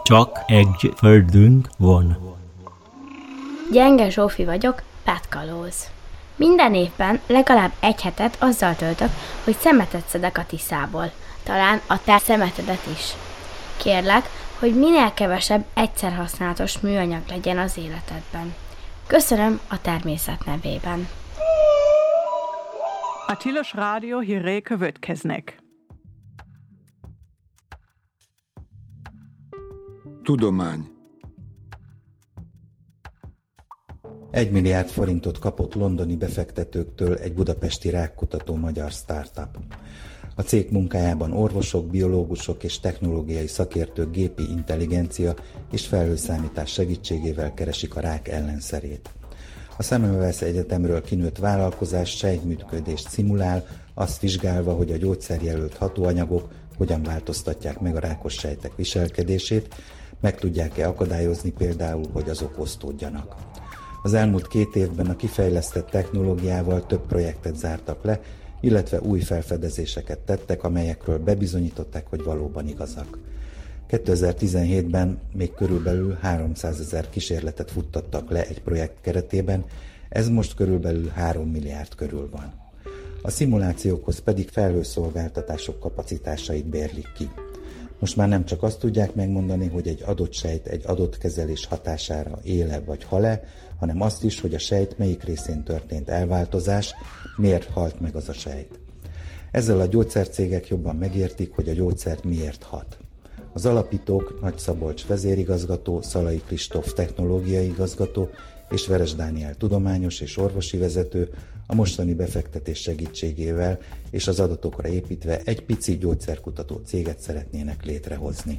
Csak egy földünk van. Gyenge Zsófi vagyok, petkalóz. Minden évben legalább egy hetet azzal töltök, hogy szemetet szedek a Tiszából. Talán a te szemetedet is. Kérlek, hogy minél kevesebb egyszer használatos műanyag legyen az életedben. Köszönöm a természet nevében. A Tilos Rádió hírei következnek. Tudomány. 1 milliárd forintot kapott londoni befektetőktől egy budapesti rákkutató magyar startup. A cég munkájában orvosok, biológusok és technológiai szakértők gépi intelligencia és felhőszámítás segítségével keresik a rák ellenszerét. A Semmelweis Egyetemről kinőtt vállalkozás sejtműködést szimulál, azt vizsgálva, hogy a gyógyszerjelölt hatóanyagok hogyan változtatják meg a rákos sejtek viselkedését, meg tudják-e akadályozni például, hogy azok osztódjanak. Az elmúlt 2 évben a kifejlesztett technológiával több projektet zártak le, illetve új felfedezéseket tettek, amelyekről bebizonyították, hogy valóban igazak. 2017-ben még körülbelül 300 000 kísérletet futtattak le egy projekt keretében, ez most körülbelül 3 milliárd körül van. A szimulációkhoz pedig felhőszolgáltatások kapacitásait bérlik ki. Most már nem csak azt tudják megmondani, hogy egy adott sejt egy adott kezelés hatására éle vagy hal-e, hanem azt is, hogy a sejt melyik részén történt elváltozás, miért halt meg az a sejt. Ezzel a gyógyszercégek jobban megértik, hogy a gyógyszer miért hat. Az alapítók Nagy Szabolcs vezérigazgató, Szalai Kristóf technológiai igazgató és Veres Dániel tudományos és orvosi vezető a mostani befektetés segítségével és az adatokra építve egy pici gyógyszerkutató céget szeretnének létrehozni.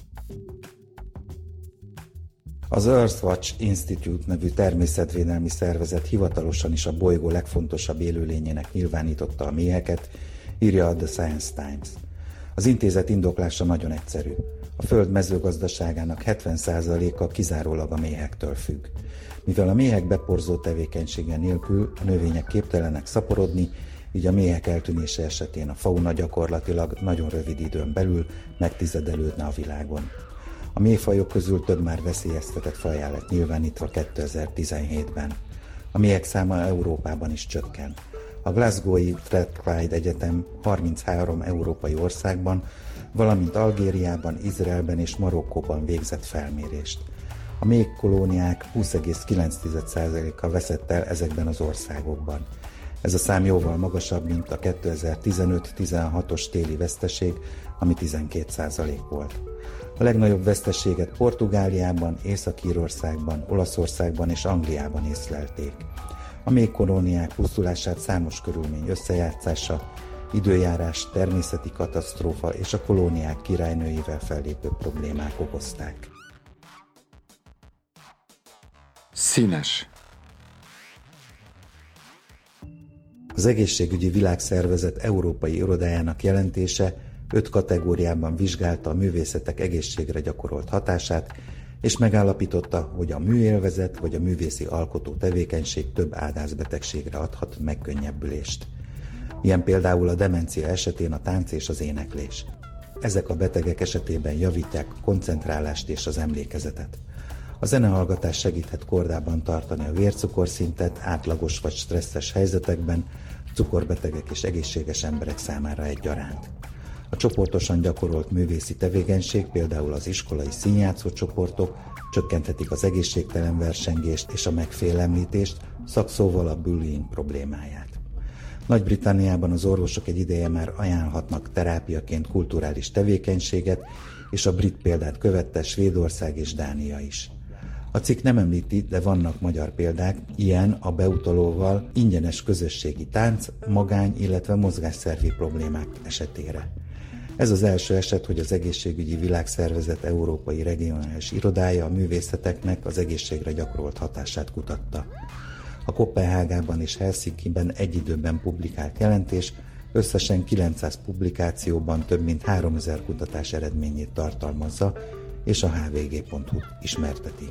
Az Earthwatch Institute nevű természetvédelmi szervezet hivatalosan is a bolygó legfontosabb élőlényének nyilvánította a méheket, írja a The Science Times. Az intézet indoklása nagyon egyszerű. A Föld mezőgazdaságának 70%-a kizárólag a méhektől függ. Mivel a méhek beporzó tevékenysége nélkül a növények képtelenek szaporodni, így a méhek eltűnése esetén a fauna gyakorlatilag nagyon rövid időn belül megtizedelődne a világon. A méhfajok közül több már veszélyeztetett fajjá lett nyilvánítva 2017-ben. A méhek száma Európában is csökken. A Glasgow-i Strathclyde Egyetem 33 európai országban, valamint Algériában, Izraelben és Marokkóban végzett felmérést. A méhkolóniák 20,9%-a veszett el ezekben az országokban. Ez a szám jóval magasabb, mint a 2015-16-os téli veszteség, ami 12% volt. A legnagyobb veszteséget Portugáliában, Észak-Írországban, Olaszországban és Angliában észlelték. A méhkolóniák pusztulását számos körülmény összejátszása, időjárás, természeti katasztrófa és a kolóniák királynőivel fellépő problémák okozták. Színes. Az Egészségügyi Világszervezet Európai Irodájának jelentése 5 kategóriában vizsgálta a művészetek egészségre gyakorolt hatását, és megállapította, hogy a műélvezet vagy a művészi alkotó tevékenység több ádászbetegségre adhat megkönnyebbülést. Ilyen például a demencia esetén a tánc és az éneklés. Ezek a betegek esetében javítják a koncentrálást és az emlékezetet. A zenehallgatás segíthet kordában tartani a vércukorszintet átlagos vagy stresszes helyzetekben, cukorbetegek és egészséges emberek számára egyaránt. A csoportosan gyakorolt művészi tevékenység, például az iskolai színjátszó csoportok csökkenthetik az egészségtelen versengést és a megfélemlítést, szakszóval a bullying problémáját. Nagy-Britanniában az orvosok egy ideje már ajánlhatnak terápiaként kulturális tevékenységet, és a brit példát követte Svédország és Dánia is. A cikk nem említi, de vannak magyar példák, ilyen a beutalóval ingyenes közösségi tánc, magány, illetve mozgásszervi problémák esetére. Ez az első eset, hogy az Egészségügyi Világszervezet Európai Regionális Irodája a művészeteknek az egészségre gyakorolt hatását kutatta. A Koppenhágában és Helsinkiben egy időben publikált jelentés összesen 900 publikációban több mint 3000 kutatás eredményét tartalmazza, és a hvg.hu ismerteti.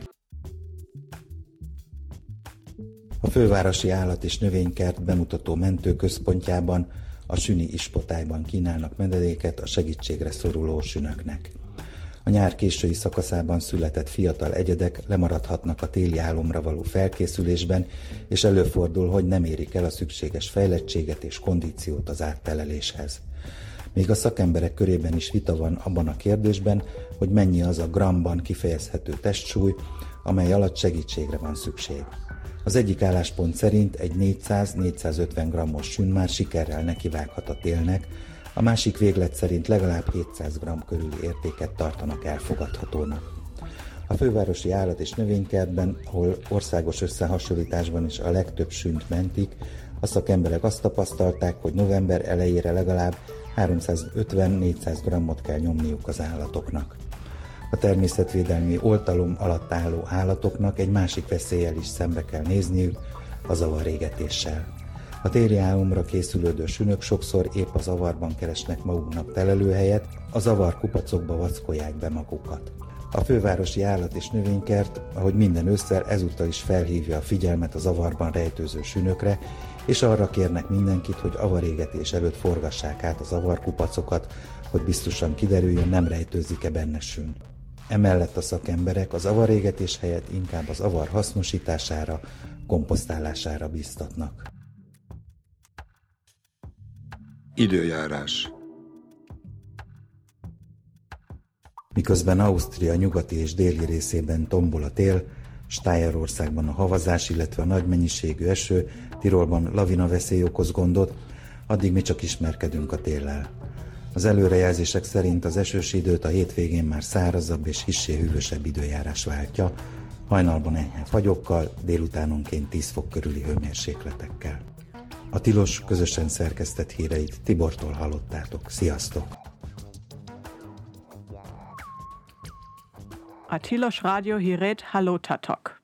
A fővárosi állat- és növénykert bemutató mentőközpontjában, a Süni Ispotályban kínálnak menedéket a segítségre szoruló sünöknek. A nyár késői szakaszában született fiatal egyedek lemaradhatnak a téli álomra való felkészülésben, és előfordul, hogy nem érik el a szükséges fejlettséget és kondíciót az átteleléshez. Még a szakemberek körében is vita van abban a kérdésben, hogy mennyi az a gramban kifejezhető testsúly, amely alatt segítségre van szükség. Az egyik álláspont szerint egy 400-450 grammos sün már sikerrel nekivághat a télnek, a másik véglet szerint legalább 700 g körüli értéket tartanak elfogadhatónak. A fővárosi állat- és növénykertben, ahol országos összehasonlításban is a legtöbb sünt mentik, a szakemberek azt tapasztalták, hogy november elejére legalább 350-400 grammot kell nyomniuk az állatoknak. A természetvédelmi oltalom alatt álló állatoknak egy másik veszéllyel is szembe kell nézniük, a zavarégetéssel. A téli álomra készülődő sünök sokszor épp a zavarban keresnek maguknak telelőhelyet, a zavar kupacokba vackolják be magukat. A fővárosi állat- és növénykert, ahogy minden ősszel, ezúttal is felhívja a figyelmet a zavarban rejtőző sünökre, és arra kérnek mindenkit, hogy avarégetés előtt forgassák át a zavarkupacokat, hogy biztosan kiderüljön, nem rejtőzik-e benne sün. Emellett a szakemberek az avarégetés helyett inkább az avar hasznosítására, komposztálására bíztatnak. Időjárás. Miközben Ausztria nyugati és déli részében tombol a tél, Stájerországban a havazás, illetve a nagy mennyiségű eső, Tirolban lavina-veszély okoz gondot, addig mi csak ismerkedünk a téllel. Az előrejelzések szerint az esős időt a hétvégén már szárazabb és hissé hűvösebb időjárás váltja, hajnalban enyhe fagyokkal, délutánonként 10 fok körüli hőmérsékletekkel. A Tilos közösen szerkesztett híreit Tibortól hallottátok. Sziasztok! A Tilos Radio híret hallottatok.